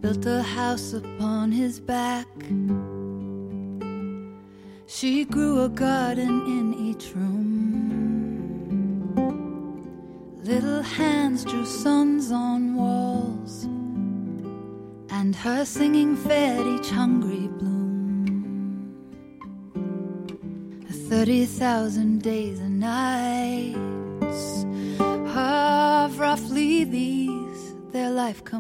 built a house upon his back. She grew a garden in each room. Little hands drew suns on walls, and her singing fed each hungry bloom. 30,000 days and nights of roughly these, their life comes